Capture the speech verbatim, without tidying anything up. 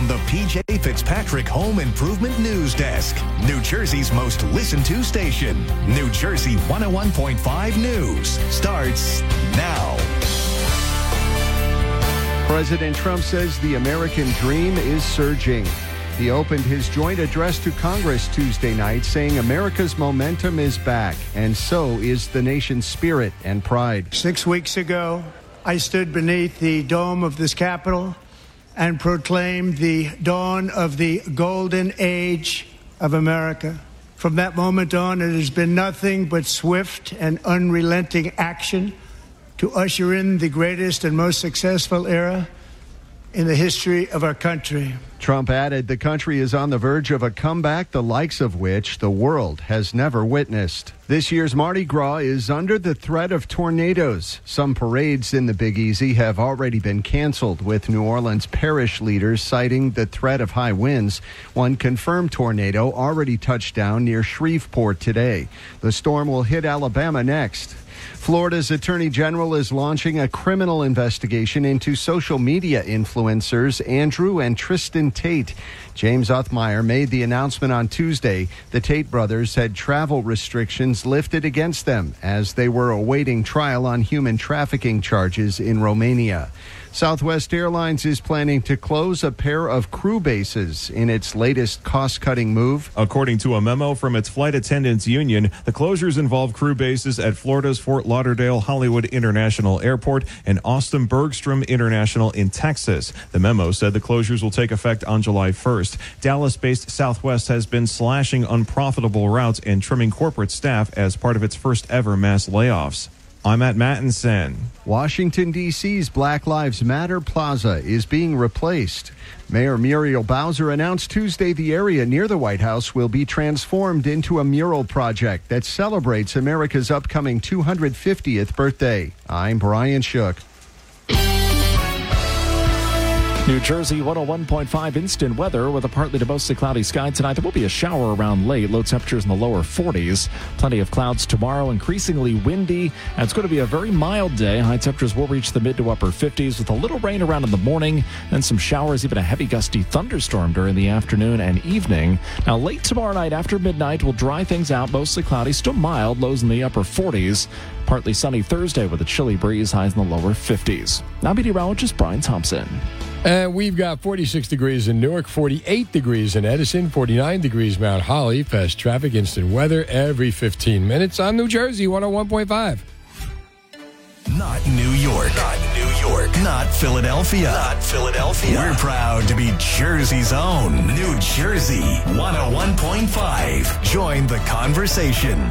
from the P J Fitzpatrick Home Improvement News Desk, New Jersey's most listened to station. New Jersey one oh one point five News starts now. President Trump says the American dream is surging. He opened his joint address to Congress Tuesday night saying America's momentum is back, and so is the nation's spirit and pride. Six weeks ago, I stood beneath the dome of this Capitol and proclaimed the dawn of the golden age of America. From that moment on, it has been nothing but swift and unrelenting action to usher in the greatest and most successful era in the history of our country. Trump added the country is on the verge of a comeback the likes of which the world has never witnessed. This year's Mardi Gras is under the threat of tornadoes. Some parades in the Big Easy have already been canceled, with New Orleans parish leaders citing the threat of high winds. One confirmed tornado already touched down near Shreveport today. The storm will hit Alabama next. Florida's Attorney General is launching a criminal investigation into social media influencers Andrew and Tristan Tate. James Uthmeyer made the announcement on Tuesday. The Tate brothers had travel restrictions lifted against them as they were awaiting trial on human trafficking charges in Romania. Southwest Airlines is planning to close a pair of crew bases in its latest cost-cutting move. According to a memo from its flight attendants union, the closures involve crew bases at Florida's Fort Lauderdale Hollywood International Airport and Austin Bergstrom International in Texas. The memo said the closures will take effect on July first. Dallas-based Southwest has been slashing unprofitable routes and trimming corporate staff as part of its first-ever mass layoffs. I'm Matt Mattinson. Washington, D C's Black Lives Matter Plaza is being replaced. Mayor Muriel Bowser announced Tuesday the area near the White House will be transformed into a mural project that celebrates America's upcoming two hundred fiftieth birthday. I'm Brian Shook. New Jersey one oh one point five instant weather with a partly to mostly cloudy sky tonight. There will be a shower around late. Low temperatures in the lower forties. Plenty of clouds tomorrow, increasingly windy. And it's going to be a very mild day. High temperatures will reach the mid to upper fifties with a little rain around in the morning. Then some showers, even a heavy gusty thunderstorm during the afternoon and evening. Now late tomorrow night after midnight will dry things out. Mostly cloudy, still mild. Lows in the upper forties. Partly sunny Thursday with a chilly breeze. Highs in the lower fifties. Now meteorologist Brian Thompson. And we've got forty-six degrees in Newark, forty-eight degrees in Edison, forty-nine degrees Mount Holly. Fast traffic, instant weather every fifteen minutes on New Jersey one oh one point five. Not New York. Not New York. Not Philadelphia. Not Philadelphia. We're proud to be Jersey's own New Jersey one oh one point five. Join the conversation.